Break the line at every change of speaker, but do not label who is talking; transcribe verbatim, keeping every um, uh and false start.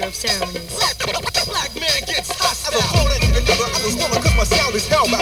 of ceremonies.
Black man gets hostile. As a phone and never I was woman cause my sound is hellbound.